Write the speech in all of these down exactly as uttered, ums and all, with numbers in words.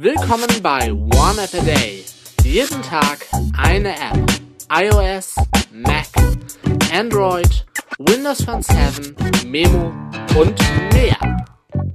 Willkommen bei One App a Day. Jeden Tag eine App. iOS, Mac, Android, Windows Phone sieben, Memo und mehr.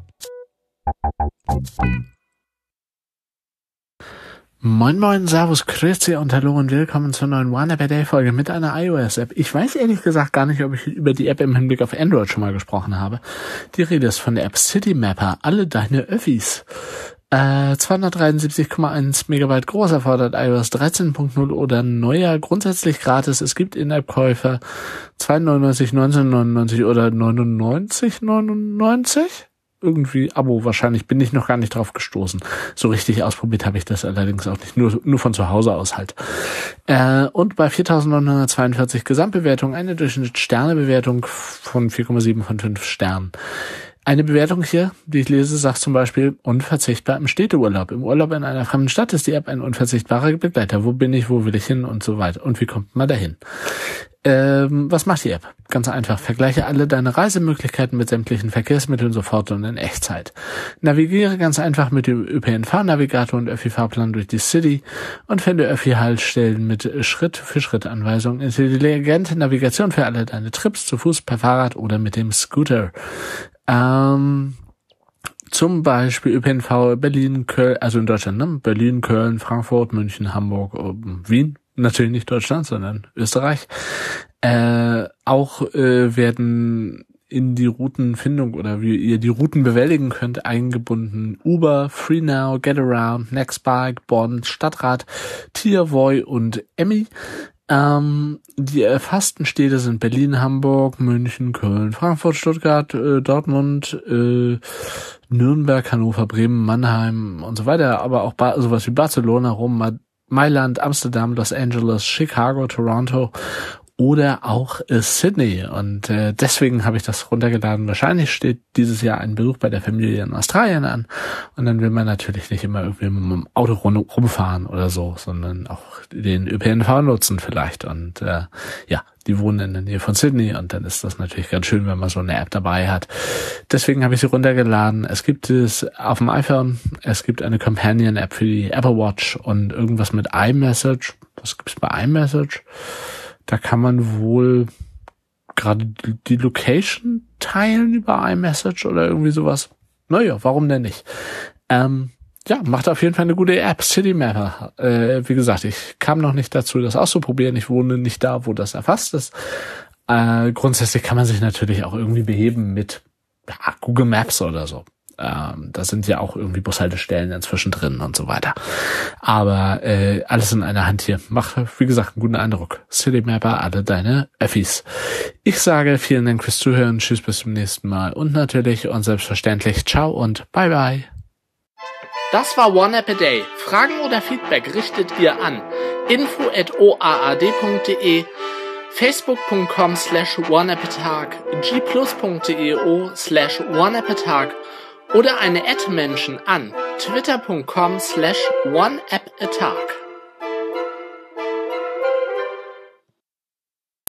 Moin moin, servus, grüezi und hallo und willkommen zur neuen One App a Day Folge mit einer iOS-App. Ich weiß ehrlich gesagt gar nicht, ob ich über die App im Hinblick auf Android schon mal gesprochen habe. Die Rede ist von der App Citymapper, alle deine Öffis. Äh, zweihundertdreiundsiebzig Komma eins Megabyte groß, erfordert iOS dreizehn Punkt null oder neuer, grundsätzlich gratis. Es gibt In-App-Käufer zwei neunundneunzig, neunzehn neunundneunzig oder neunundneunzig neunundneunzig. Irgendwie Abo wahrscheinlich, bin ich noch gar nicht drauf gestoßen. So richtig ausprobiert habe ich das allerdings auch nicht, nur nur von zu Hause aus halt. Äh, und bei viertausendneunhundertzweiundvierzig Gesamtbewertung eine Durchschnitt-Sterne-Bewertung von vier Komma sieben von fünf Sternen. Eine Bewertung hier, die ich lese, sagt zum Beispiel, unverzichtbar im Städteurlaub. Im Urlaub in einer fremden Stadt ist die App ein unverzichtbarer Begleiter. Wo bin ich, wo will ich hin und so weiter. Und wie kommt man dahin? Ähm, was macht die App? Ganz einfach. Vergleiche alle deine Reisemöglichkeiten mit sämtlichen Verkehrsmitteln sofort und in Echtzeit. Navigiere ganz einfach mit dem Ö P N V-Navigator und Öffi-Fahrplan durch die City und finde Öffi-Haltestellen mit Schritt-für-Schritt-Anweisungen. Intelligente Navigation für alle deine Trips, zu Fuß, per Fahrrad oder mit dem Scooter. Ähm, zum Beispiel Ö P N V Berlin, Köln, also in Deutschland, ne? Berlin, Köln, Frankfurt, München, Hamburg, Wien. Natürlich nicht Deutschland, sondern Österreich. Äh, auch äh, werden in die Routenfindung oder wie ihr die Routen bewältigen könnt, eingebunden Uber, FreeNow, Getaround, Nextbike, Bond, Stadtrat, Tiervoy und Emmy. Ähm, die erfassten Städte sind Berlin, Hamburg, München, Köln, Frankfurt, Stuttgart, äh, Dortmund, äh, Nürnberg, Hannover, Bremen, Mannheim und so weiter, aber auch ba- sowas wie Barcelona, Rom, Mailand, Amsterdam, Los Angeles, Chicago, Toronto oder auch äh, Sydney. Und äh, deswegen habe ich das runtergeladen. Wahrscheinlich steht dieses Jahr ein Besuch bei der Familie in Australien an. Und dann will man natürlich nicht immer irgendwie mit dem Auto rumfahren oder so, sondern auch den Ö P N V nutzen vielleicht. Und äh, ja, die wohnen in der Nähe von Sydney und dann ist das natürlich ganz schön, wenn man so eine App dabei hat. Deswegen habe ich sie runtergeladen. Es gibt es auf dem iPhone, es gibt eine Companion-App für die Apple Watch und irgendwas mit iMessage. Was gibt's bei iMessage? Da kann man wohl gerade die Location teilen über iMessage oder irgendwie sowas. Naja, warum denn nicht? Ähm, ja, macht auf jeden Fall eine gute App, Citymapper. Äh, wie gesagt, ich kam noch nicht dazu, das auszuprobieren. Ich wohne nicht da, wo das erfasst ist. Äh, grundsätzlich kann man sich natürlich auch irgendwie beheben mit ja, Google Maps oder so. Ähm, da sind ja auch irgendwie Bushaltestellen inzwischen drin und so weiter. Aber äh, alles in einer Hand hier. Macht, wie gesagt, einen guten Eindruck. Citymapper, alle deine Öffis. Ich sage vielen Dank fürs Zuhören. Tschüss, bis zum nächsten Mal. Und natürlich und selbstverständlich ciao und bye bye. Das war One App a Day. Fragen oder Feedback richtet ihr an info at o a a d punkt d e, facebook punkt com slash oneappatag, g plus punkt d e o slash oneappatag oder eine Ad-Menschen an twitter punkt com slash oneappatag.